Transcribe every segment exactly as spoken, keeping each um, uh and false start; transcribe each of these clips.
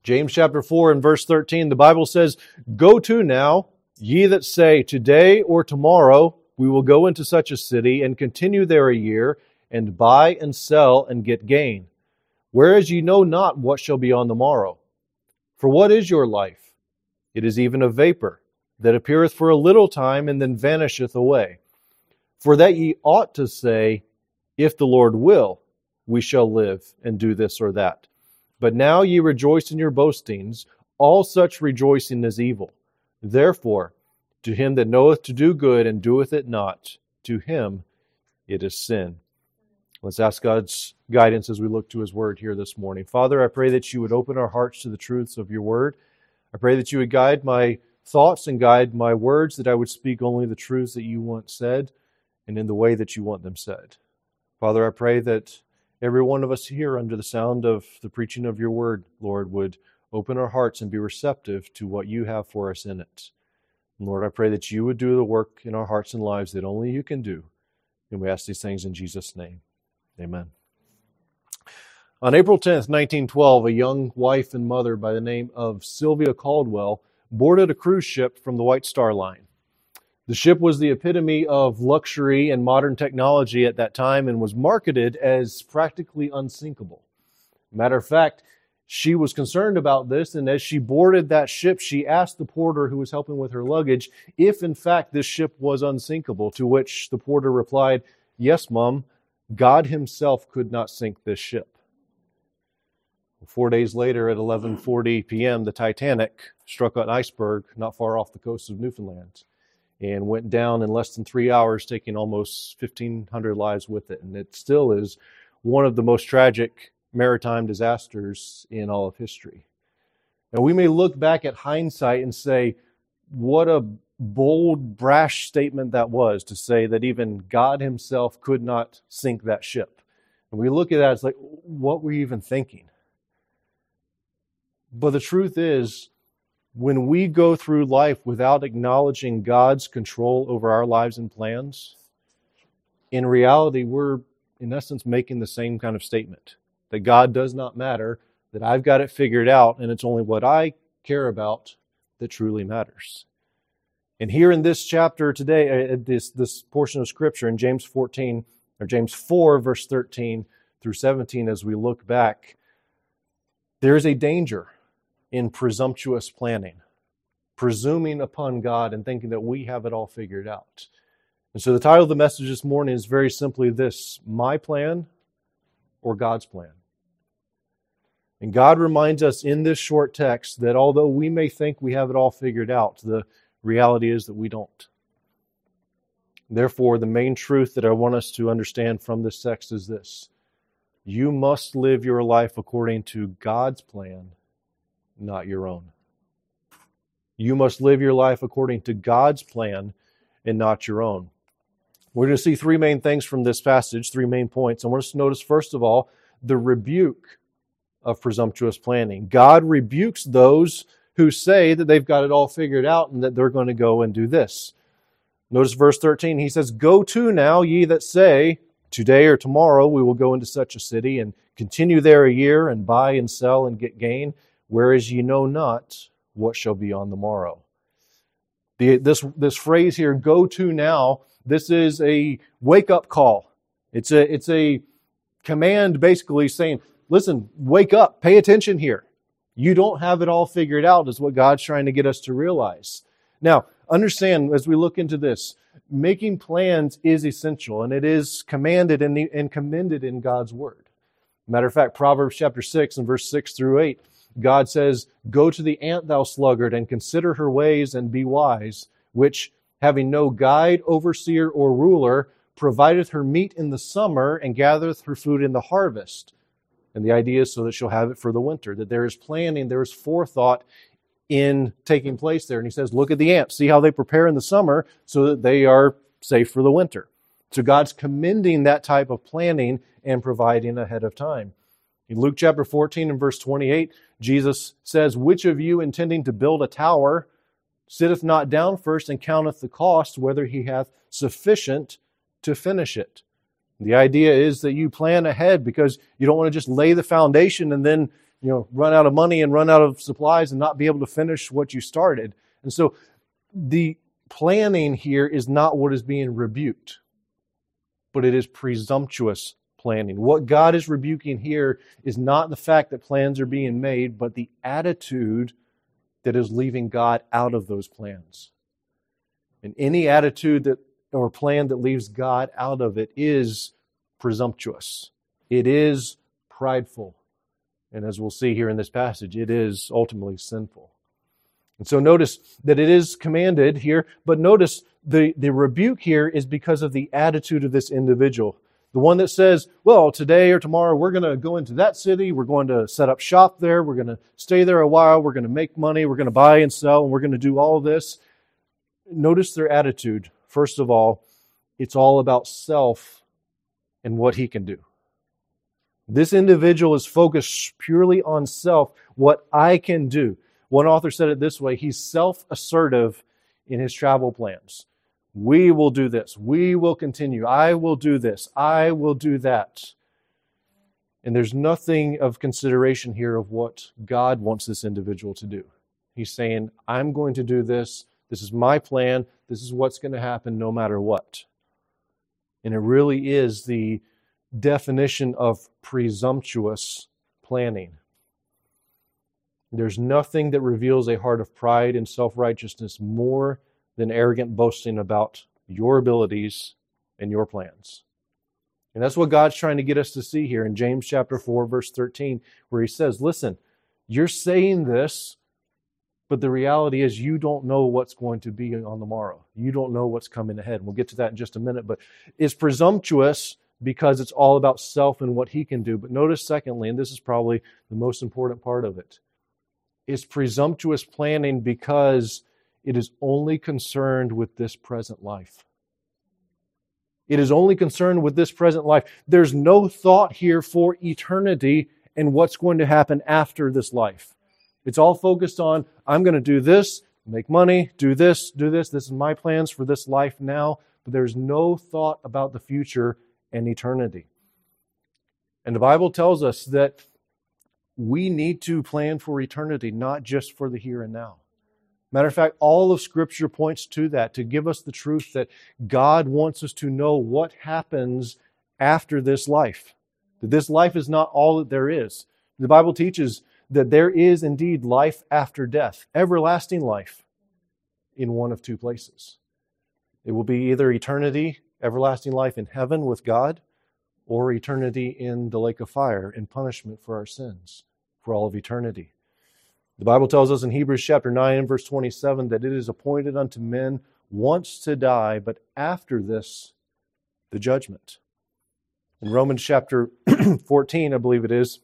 James chapter four and verse thirteen, the Bible says, "Go to now, ye that say, today or tomorrow we will go into such a city and continue there a year, and buy and sell and get gain. Whereas ye know not what shall be on the morrow. For what is your life? It is even a vapor, that appeareth for a little time, and then vanisheth away. For that ye ought to say, if the Lord will, we shall live and do this or that. But now ye rejoice in your boastings. All such rejoicing is evil. Therefore, to him that knoweth to do good and doeth it not, to him it is sin." Let's ask God's guidance as we look to His Word here this morning. Father, I pray that you would open our hearts to the truths of your Word. I pray that you would guide my thoughts and guide my words, that I would speak only the truths that you want said and in the way that you want them said. Father, I pray that every one of us here under the sound of the preaching of your Word, Lord, would open our hearts and be receptive to what you have for us in it. And Lord, I pray that you would do the work in our hearts and lives that only you can do. And we ask these things in Jesus' name. Amen. On April tenth, nineteen twelve, a young wife and mother by the name of Sylvia Caldwell boarded a cruise ship from the White Star Line. The ship was the epitome of luxury and modern technology at that time and was marketed as practically unsinkable. Matter of fact, she was concerned about this, and as she boarded that ship, she asked the porter who was helping with her luggage if, in fact, this ship was unsinkable, to which the porter replied, "Yes, Mom, God himself could not sink this ship." Four days later at eleven forty p.m., the Titanic struck an iceberg not far off the coast of Newfoundland and went down in less than three hours, taking almost fifteen hundred lives with it. And it still is one of the most tragic maritime disasters in all of history. Now, we may look back at hindsight and say, what a bold, brash statement that was, to say that even God himself could not sink that ship. And we look at that, it's like, what were you even thinking? But the truth is, when we go through life without acknowledging God's control over our lives and plans, in reality, we're, in essence, making the same kind of statement. That God does not matter, that I've got it figured out, and it's only what I care about that truly matters. And here in this chapter today, uh, this, this portion of Scripture in James fourteen, or James four, verse thirteen through seventeen, as we look back, there is a danger in presumptuous planning, presuming upon God and thinking that we have it all figured out. And so the title of the message this morning is very simply this: my plan or God's plan. And God reminds us in this short text that although we may think we have it all figured out, the reality is that we don't. Therefore, the main truth that I want us to understand from this text is this: you must live your life according to God's plan, not your own. You must live your life according to God's plan and not your own. We're going to see three main things from this passage, three main points. I want us to notice, first of all, the rebuke of presumptuous planning. God rebukes those who say that they've got it all figured out and that they're going to go and do this. Notice verse thirteen, he says, "Go to now, ye that say, today or tomorrow we will go into such a city and continue there a year and buy and sell and get gain, whereas ye know not what shall be on the morrow." The, this, this phrase here, "go to now," this is a wake-up call. It's a, it's a command basically saying, listen, wake up, pay attention here. You don't have it all figured out, is what God's trying to get us to realize. Now, understand, as we look into this, making plans is essential, and it is commanded and, and commended in God's Word. Matter of fact, Proverbs chapter six and verse six through eight, God says, "Go to the ant, thou sluggard, and consider her ways, and be wise, which, having no guide, overseer, or ruler, provideth her meat in the summer, and gathereth her food in the harvest." And the idea is so that she'll have it for the winter, that there is planning, there is forethought in taking place there. And he says, look at the ants, see how they prepare in the summer so that they are safe for the winter. So God's commending that type of planning and providing ahead of time. In Luke chapter fourteen and verse twenty-eight, Jesus says, "Which of you intending to build a tower sitteth not down first and counteth the cost, whether he hath sufficient to finish it?" The idea is that you plan ahead because you don't want to just lay the foundation and then you know, run out of money and run out of supplies and not be able to finish what you started. And so the planning here is not what is being rebuked, but it is presumptuous planning. What God is rebuking here is not the fact that plans are being made, but the attitude that is leaving God out of those plans. And any attitude that or plan that leaves God out of it is presumptuous. It is prideful. And as we'll see here in this passage, it is ultimately sinful. And so notice that it is commanded here, but notice the, the rebuke here is because of the attitude of this individual. The one that says, well, today or tomorrow we're going to go into that city, we're going to set up shop there, we're going to stay there a while, we're going to make money, we're going to buy and sell, and we're going to do all of this. Notice their attitude. First of all, it's all about self and what he can do. This individual is focused purely on self, what I can do. One author said it this way, he's self-assertive in his travel plans. We will do this. We will continue. I will do this. I will do that. And there's nothing of consideration here of what God wants this individual to do. He's saying, I'm going to do this. This is my plan. This is what's going to happen no matter what. And it really is the definition of presumptuous planning. There's nothing that reveals a heart of pride and self-righteousness more than arrogant boasting about your abilities and your plans. And that's what God's trying to get us to see here in James chapter four, verse thirteen, where he says, listen, you're saying this, but the reality is you don't know what's going to be on the morrow. You don't know what's coming ahead. We'll get to that in just a minute, but it's presumptuous because it's all about self and what he can do. But notice secondly, and this is probably the most important part of it, it's presumptuous planning because it is only concerned with this present life. It is only concerned with this present life. There's no thought here for eternity and what's going to happen after this life. It's all focused on, I'm going to do this, make money, do this, do this. This is my plans for this life now. But there's no thought about the future and eternity. And the Bible tells us that we need to plan for eternity, not just for the here and now. Matter of fact, all of Scripture points to that, to give us the truth that God wants us to know what happens after this life. That this life is not all that there is. The Bible teaches that there is indeed life after death, everlasting life, in one of two places. It will be either eternity, everlasting life in heaven with God, or eternity in the lake of fire in punishment for our sins for all of eternity. The Bible tells us in Hebrews chapter nine and verse twenty-seven that it is appointed unto men once to die, but after this, the judgment. In Romans chapter fourteen, I believe it is,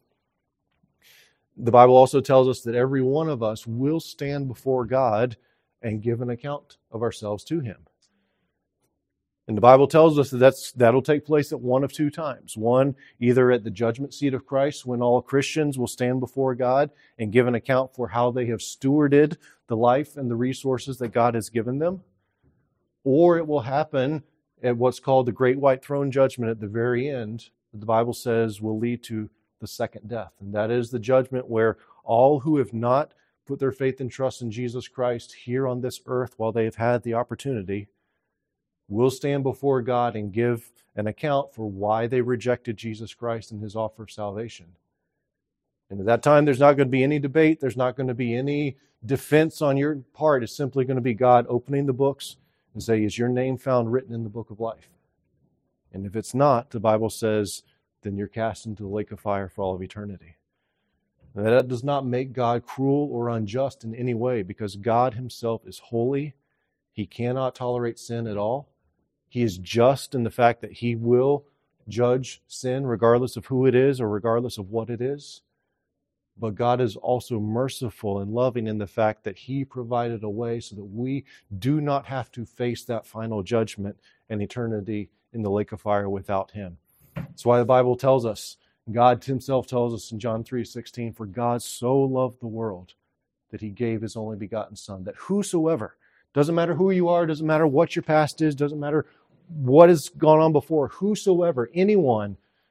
the Bible also tells us that every one of us will stand before God and give an account of ourselves to Him. And the Bible tells us that that's, that'll take place at one of two times. One, either at the judgment seat of Christ, when all Christians will stand before God and give an account for how they have stewarded the life and the resources that God has given them. Or it will happen at what's called the Great White Throne Judgment at the very end, that the Bible says will lead to the second death. And that is the judgment where all who have not put their faith and trust in Jesus Christ here on this earth while they have had the opportunity will stand before God and give an account for why they rejected Jesus Christ and His offer of salvation. And at that time, there's not going to be any debate. There's not going to be any defense on your part. It's simply going to be God opening the books and say, is your name found written in the book of life? And if it's not, the Bible says, then you're cast into the lake of fire for all of eternity. Now, that does not make God cruel or unjust in any way, because God Himself is holy. He cannot tolerate sin at all. He is just in the fact that He will judge sin regardless of who it is or regardless of what it is. But God is also merciful and loving in the fact that He provided a way so that we do not have to face that final judgment and eternity in the lake of fire without Him. That's why the Bible tells us, God Himself tells us in John three sixteen, for God so loved the world that He gave His only begotten Son, that whosoever, doesn't matter who you are, doesn't matter what your past is, doesn't matter what has gone on before, whosoever, anyone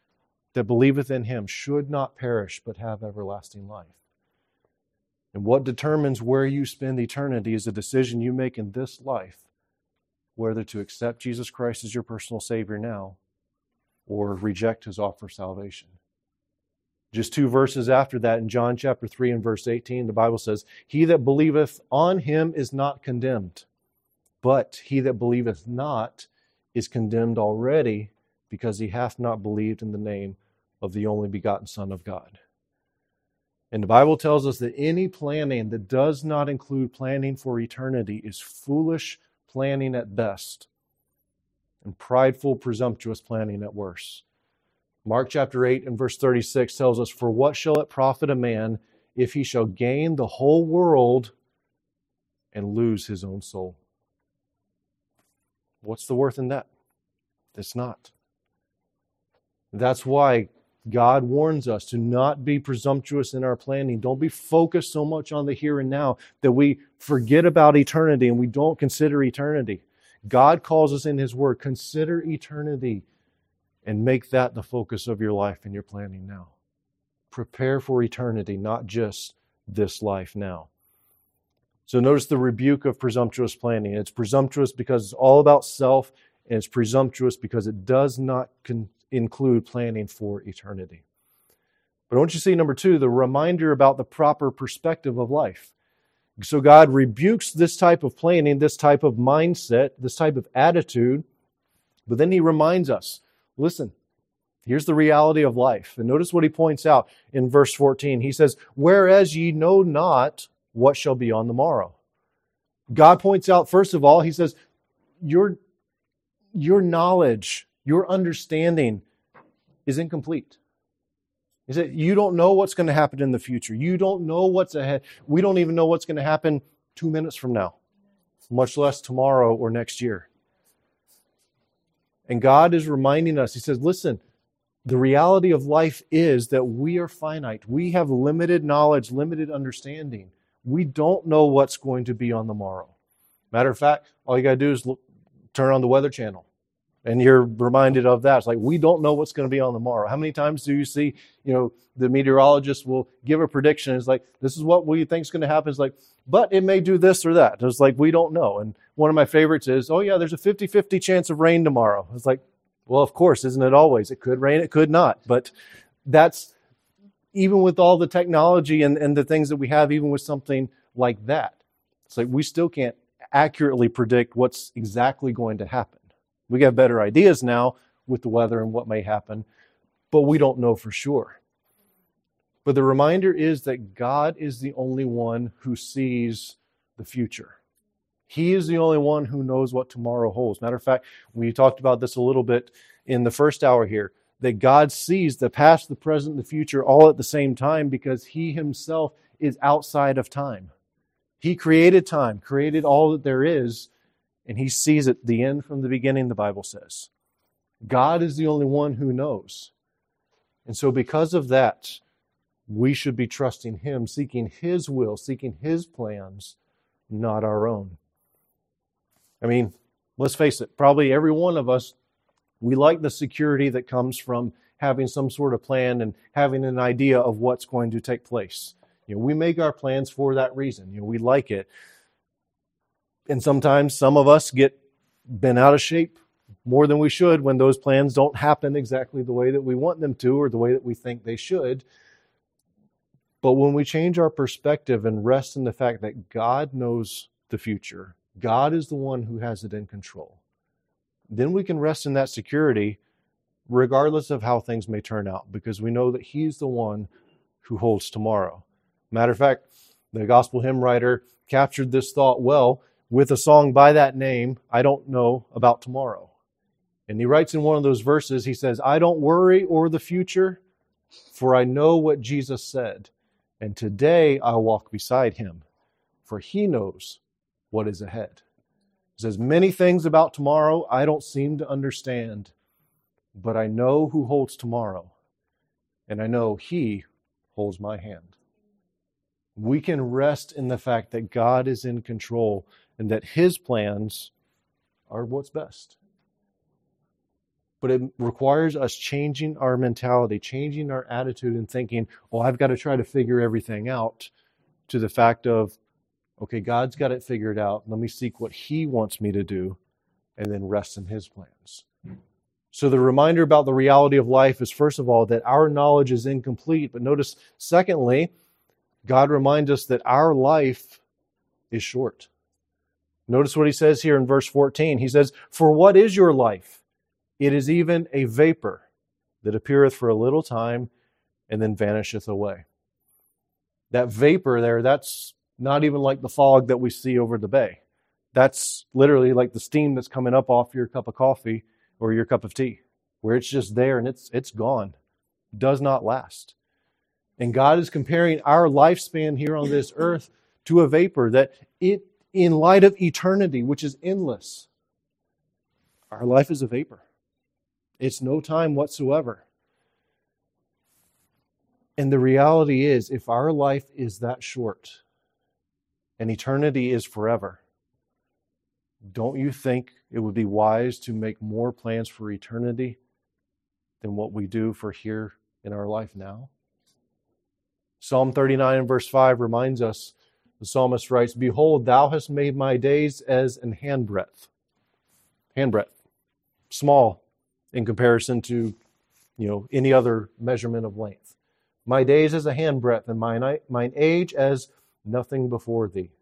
that believeth in him should not perish, but have everlasting life. And what determines where you spend eternity is a decision you make in this life, whether to accept Jesus Christ as your personal Savior now or reject his offer of salvation. Just two verses after that, in John chapter three and verse eighteen, the Bible says, "He that believeth on him is not condemned, but he that believeth not is condemned already, because he hath not believed in the name of the only begotten Son of God." And the Bible tells us that any planning that does not include planning for eternity is foolish planning at best and prideful, presumptuous planning at worst. Mark chapter eight and verse thirty-six tells us, "For what shall it profit a man if he shall gain the whole world and lose his own soul?" What's the worth in that? It's not. That's why God warns us to not be presumptuous in our planning. Don't be focused so much on the here and now that we forget about eternity and we don't consider eternity. God calls us in his word, consider eternity and make that the focus of your life and your planning now. Prepare for eternity, not just this life now. So notice the rebuke of presumptuous planning. It's presumptuous because it's all about self, and it's presumptuous because it does not con- include planning for eternity. But don't you see, number two, the reminder about the proper perspective of life. So God rebukes this type of planning, this type of mindset, this type of attitude, but then he reminds us, listen, here's the reality of life. And notice what he points out in verse fourteen. He says, "Whereas ye know not what shall be on the morrow." God points out, first of all, he says, your, your knowledge, your understanding is incomplete. He said, you don't know what's going to happen in the future. You don't know what's ahead. We don't even know what's going to happen two minutes from now, much less tomorrow or next year. And God is reminding us, he says, listen, the reality of life is that we are finite. We have limited knowledge, limited understanding. We don't know what's going to be on the morrow. Matter of fact, all you got to do is look, turn on the Weather Channel, and you're reminded of that. It's like, we don't know what's going to be on the morrow. How many times do you see, you know, the meteorologist will give a prediction. It's like, this is what we think is going to happen. It's like, but it may do this or that. It's like, we don't know. And one of my favorites is, oh yeah, there's a fifty-fifty chance of rain tomorrow. It's like, well, of course, isn't it always? It could rain, it could not. But that's, even with all the technology and, and the things that we have, even with something like that, it's like we still can't accurately predict what's exactly going to happen. We got better ideas now with the weather and what may happen, but we don't know for sure. But the reminder is that God is the only one who sees the future. He is the only one who knows what tomorrow holds. Matter of fact, we talked about this a little bit in the first hour here, that God sees the past, the present, the future all at the same time because he himself is outside of time. He created time, created all that there is, and he sees it, the end from the beginning, the Bible says. God is the only one who knows. And so because of that, we should be trusting him, seeking his will, seeking his plans, not our own. I mean, let's face it, probably every one of us, we like the security that comes from having some sort of plan and having an idea of what's going to take place. You know, we make our plans for that reason. You know, we like it. And sometimes some of us get bent out of shape more than we should when those plans don't happen exactly the way that we want them to or the way that we think they should. But when we change our perspective and rest in the fact that God knows the future, God is the one who has it in control, then we can rest in that security regardless of how things may turn out, because we know that he's the one who holds tomorrow. Matter of fact, the gospel hymn writer captured this thought well with a song by that name, "I Don't Know About Tomorrow." And he writes in one of those verses, he says, "I don't worry o'er the future, for I know what Jesus said, and today I'll walk beside him, for he knows what is ahead." He says, many things about tomorrow I don't seem to understand, but I know who holds tomorrow, and I know he holds my hand. We can rest in the fact that God is in control and that his plans are what's best. But it requires us changing our mentality, changing our attitude and thinking, oh, I've got to try to figure everything out, to the fact of, okay, God's got it figured out. Let me seek what He wants me to do and then rest in His plans. So the reminder about the reality of life is, first of all, that our knowledge is incomplete. But notice, secondly, God reminds us that our life is short. Notice what He says here in verse fourteen. He says, "For what is your life? It is even a vapor that appeareth for a little time and then vanisheth away." That vapor there, that's not even like the fog that we see over the bay. That's literally like the steam that's coming up off your cup of coffee or your cup of tea, where it's just there and it's it's gone. Does not last. And God is comparing our lifespan here on this earth to a vapor, that it, in light of eternity, which is endless, our life is a vapor. It's no time whatsoever. And the reality is, if our life is that short and eternity is forever, don't you think it would be wise to make more plans for eternity than what we do for here in our life now? Psalm thirty-nine and verse five reminds us, the psalmist writes, "Behold, thou hast made my days as an handbreadth." Handbreadth. Small in comparison to, you know, any other measurement of length. "My days as a handbreadth, and mine, mine age as nothing before thee."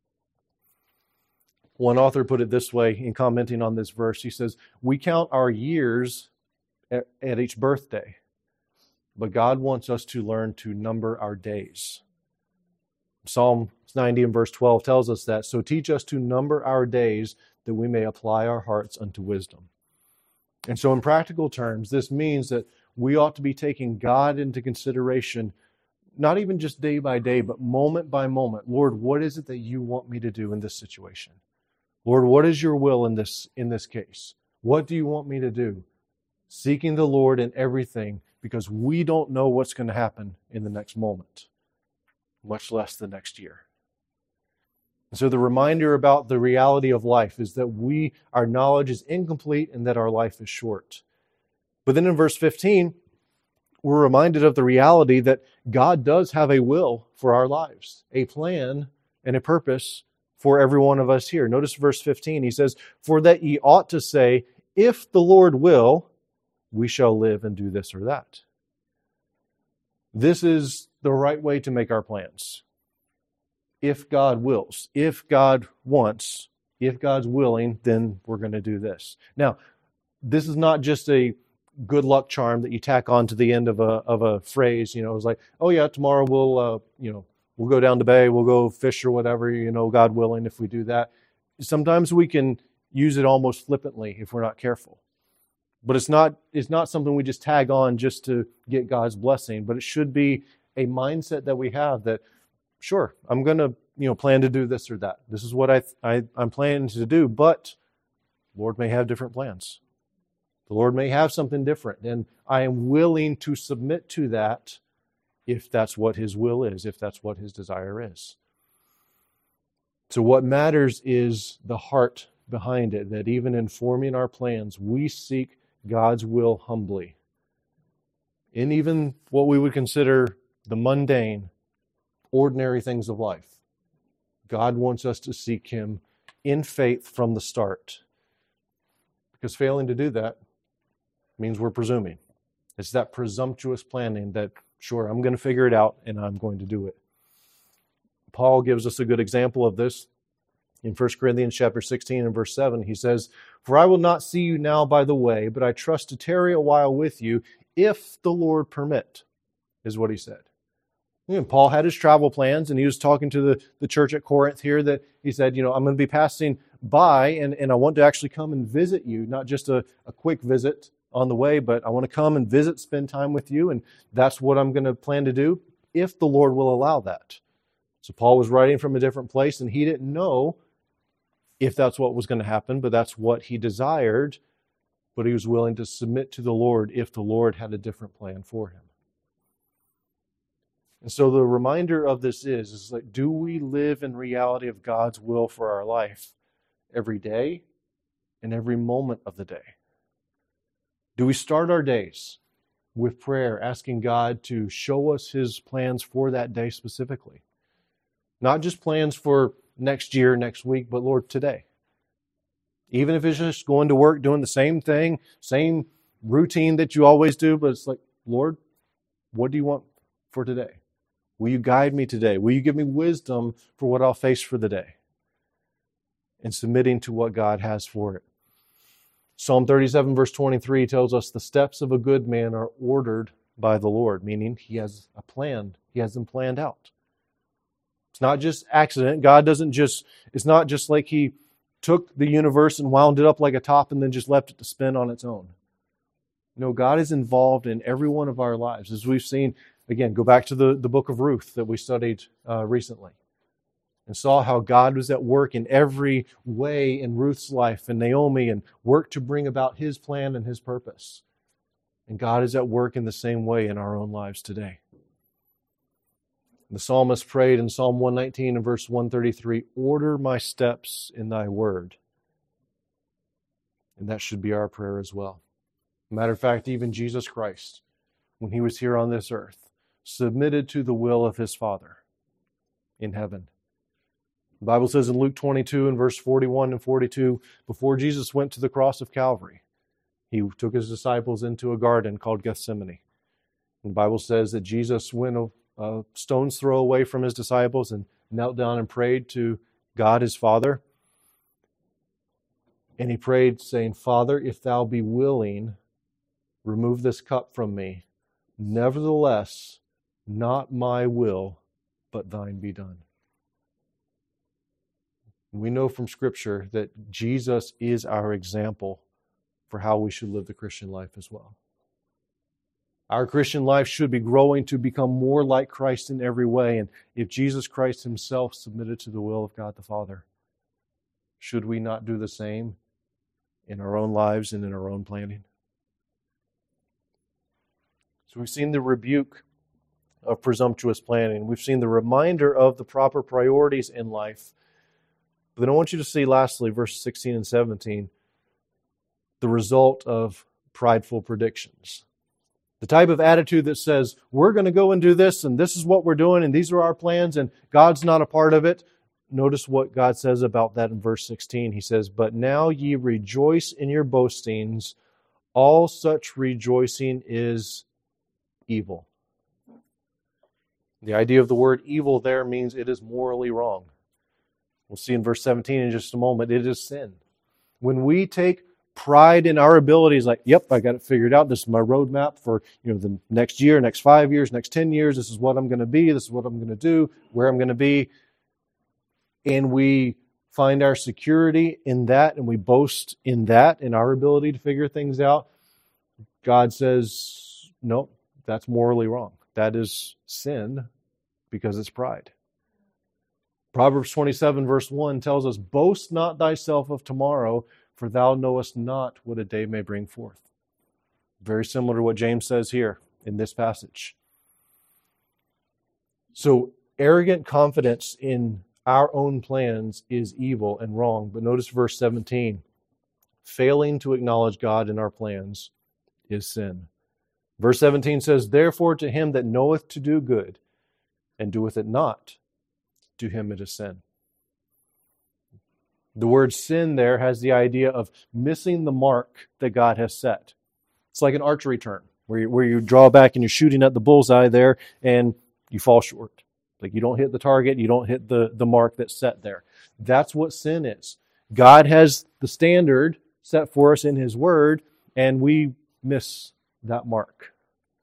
One author put it this way in commenting on this verse. He says, "We count our years at, at each birthday, but God wants us to learn to number our days." Psalm ninety and verse twelve tells us that. "So teach us to number our days, that we may apply our hearts unto wisdom." And so in practical terms, this means that we ought to be taking God into consideration, not even just day by day, but moment by moment. Lord, what is it that you want me to do in this situation? Lord, what is your will in this, in this case? What do you want me to do? Seeking the Lord in everything, because we don't know what's going to happen in the next moment, much less the next year. And so the reminder about the reality of life is that we, our knowledge is incomplete and that our life is short. But then in verse fifteen, we're reminded of the reality that God does have a will for our lives, a plan and a purpose for every one of us here. Notice verse fifteen. He says, "For that ye ought to say, if the Lord will, we shall live and do this or that." This is the right way to make our plans. If God wills, if God wants, if God's willing, then we're going to do this. Now, this is not just a good luck charm that you tack on to the end of a of a phrase. You know, it's like, oh yeah, tomorrow we'll, uh, you know, we'll go down the bay, we'll go fish or whatever, you know, God willing, if we do that. Sometimes we can use it almost flippantly if we're not careful. But it's not it's not something we just tag on just to get God's blessing, but it should be a mindset that we have that, sure, I'm going to, you know, plan to do this or that. This is what I, I I'm planning to do, but Lord may have different plans. The Lord may have something different, and I am willing to submit to that if that's what His will is, if that's what His desire is. So what matters is the heart behind it, that even in forming our plans, we seek God's will humbly. In even what we would consider the mundane, ordinary things of life, God wants us to seek Him in faith from the start. Because failing to do that means we're presuming. It's that presumptuous planning that, sure, I'm going to figure it out and I'm going to do it. Paul gives us a good example of this in First Corinthians chapter sixteen and verse seven. He says, "For I will not see you now by the way, but I trust to tarry a while with you, if the Lord permit," is what he said. And Paul had his travel plans, and he was talking to the, the church at Corinth here, that he said, you know, I'm going to be passing by, and, and I want to actually come and visit you, not just a, a quick visit on the way, but I want to come and visit, spend time with you, and that's what I'm going to plan to do, if the Lord will allow that. So Paul was writing from a different place, and he didn't know if that's what was going to happen, but that's what he desired, but he was willing to submit to the Lord if the Lord had a different plan for him. And so the reminder of this is, is like, do we live in reality of God's will for our life every day and every moment of the day? Do we start our days with prayer, asking God to show us His plans for that day specifically? Not just plans for next year, next week, but Lord, today. Even if it's just going to work, doing the same thing, same routine that you always do, but it's like, Lord, what do you want for today? Will you guide me today? Will you give me wisdom for what I'll face for the day? And submitting to what God has for it. Psalm thirty-seven verse twenty-three tells us the steps of a good man are ordered by the Lord, meaning He has a plan. He has them planned out. It's not just accident. God doesn't just, it's not just like He took the universe and wound it up like a top and then just left it to spin on its own. No, God is involved in every one of our lives. As we've seen, again, go back to the, the book of Ruth that we studied uh, recently and saw how God was at work in every way in Ruth's life and Naomi and worked to bring about His plan and His purpose. And God is at work in the same way in our own lives today. The psalmist prayed in Psalm one nineteen and verse one thirty-three, order my steps in thy word. And that should be our prayer as well. Matter of fact, even Jesus Christ, when He was here on this earth, submitted to the will of His Father in heaven. The Bible says in Luke twenty-two and verse forty-one and forty-two, before Jesus went to the cross of Calvary, He took His disciples into a garden called Gethsemane. And the Bible says that Jesus went a a stone's throw away from His disciples and knelt down and prayed to God His Father. And He prayed saying, Father, if thou be willing, remove this cup from me. Nevertheless, not my will, but thine be done. We know from Scripture that Jesus is our example for how we should live the Christian life as well. Our Christian life should be growing to become more like Christ in every way. And if Jesus Christ Himself submitted to the will of God the Father, should we not do the same in our own lives and in our own planning? So we've seen the rebuke of presumptuous planning. We've seen the reminder of the proper priorities in life. But then I want you to see lastly, verses sixteen and seventeen, the result of prideful predictions. The type of attitude that says, we're going to go and do this, and this is what we're doing, and these are our plans, and God's not a part of it. Notice what God says about that in verse sixteen. He says, but now ye rejoice in your boastings. All such rejoicing is evil. The idea of the word evil there means it is morally wrong. We'll see in verse seventeen in just a moment. It is sin. When we take pride in our abilities, like, yep, I got it figured out. This is my roadmap for, you know, the next year, next five years, next ten years. This is what I'm going to be. This is what I'm going to do, where I'm going to be. And we find our security in that, and we boast in that, in our ability to figure things out. God says, no, that's morally wrong. That is sin because it's pride. Proverbs twenty-seven verse one tells us, boast not thyself of tomorrow, for thou knowest not what a day may bring forth. Very similar to what James says here in this passage. So arrogant confidence in our own plans is evil and wrong. But notice verse seventeen. Failing to acknowledge God in our plans is sin. Verse seventeen says, therefore to him that knoweth to do good and doeth it not, to him it is sin. The word sin there has the idea of missing the mark that God has set. It's like an archery term where you, where you draw back and you're shooting at the bullseye there and you fall short. Like you don't hit the target, you don't hit the, the mark that's set there. That's what sin is. God has the standard set for us in His Word, and we miss that mark.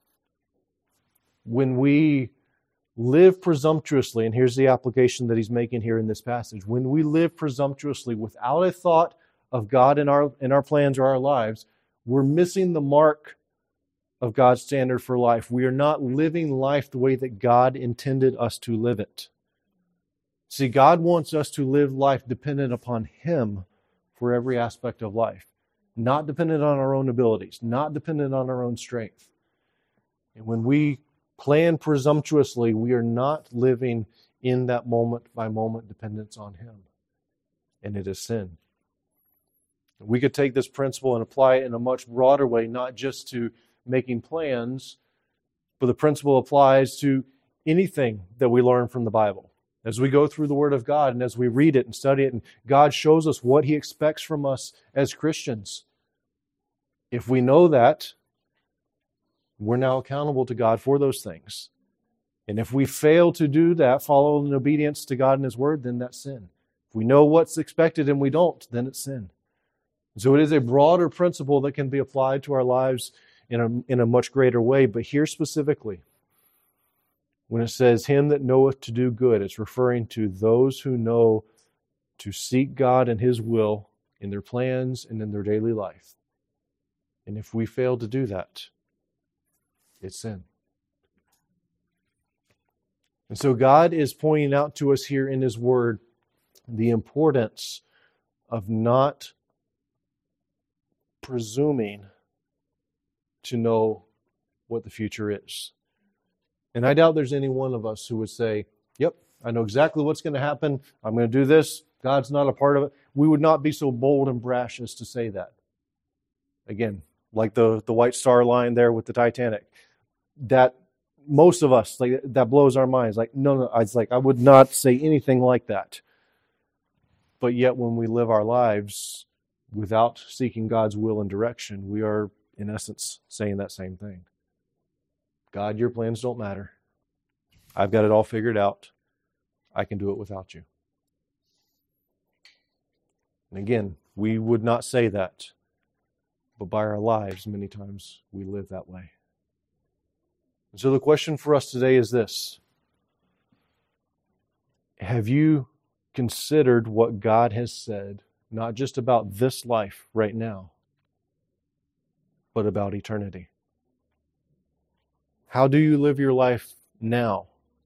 When we live presumptuously, and here's the application that he's making here in this passage. When we live presumptuously without a thought of God in our in our plans or our lives, we're missing the mark of God's standard for life. We are not living life the way that God intended us to live it. See, God wants us to live life dependent upon Him for every aspect of life, not dependent on our own abilities, not dependent on our own strength. And when we plan presumptuously, we are not living in that moment-by-moment dependence on Him. And it is sin. We could take this principle and apply it in a much broader way, not just to making plans, but the principle applies to anything that we learn from the Bible. As we go through the Word of God and as we read it and study it, and God shows us what He expects from us as Christians. If we know that, we're now accountable to God for those things. And if we fail to do that, follow in obedience to God and His Word, then that's sin. If we know what's expected and we don't, then it's sin. So it is a broader principle that can be applied to our lives in a, in a much greater way. But here specifically, when it says, him that knoweth to do good, it's referring to those who know to seek God and His will in their plans and in their daily life. And if we fail to do that, it's sin. And so God is pointing out to us here in His Word the importance of not presuming to know what the future is. And I doubt there's any one of us who would say, yep, I know exactly what's going to happen. I'm going to do this. God's not a part of it. We would not be so bold and brash as to say that. Again, like the, the White Star Line there with the Titanic. That most of us, like that blows our minds. Like, no, no, it's like I would not say anything like that. But yet when we live our lives without seeking God's will and direction, we are, in essence, saying that same thing. God, your plans don't matter. I've got it all figured out. I can do it without you. And again, we would not say that, but by our lives, many times we live that way. And so the question for us today is this: have you considered what God has said, not just about this life right now, but about eternity? How do you live your life now?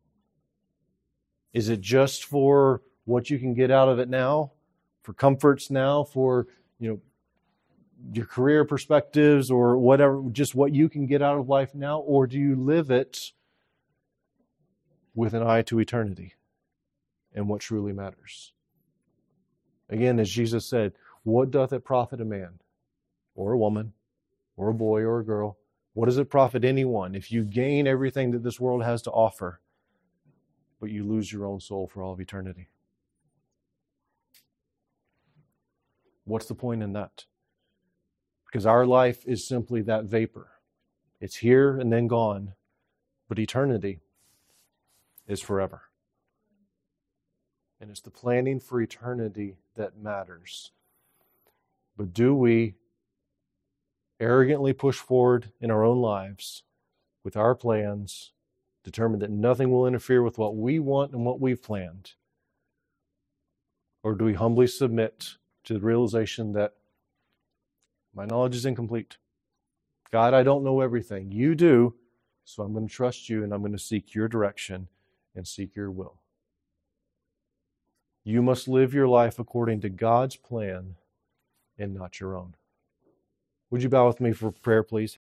Is it just for what you can get out of it now, for comforts now, for, you know, your career perspectives or whatever, just what you can get out of life now? Or do you live it with an eye to eternity and what truly matters? Again, as Jesus said, what doth it profit a man or a woman or a boy or a girl? What does it profit anyone if you gain everything that this world has to offer, but you lose your own soul for all of eternity? What's the point in that? Because our life is simply that vapor. It's here and then gone, but eternity is forever. And it's the planning for eternity that matters. But do we arrogantly push forward in our own lives with our plans, determined that nothing will interfere with what we want and what we've planned? Or do we humbly submit to the realization that my knowledge is incomplete? God, I don't know everything. You do, so I'm going to trust you and I'm going to seek your direction and seek your will. You must live your life according to God's plan and not your own. Would you bow with me for prayer, please?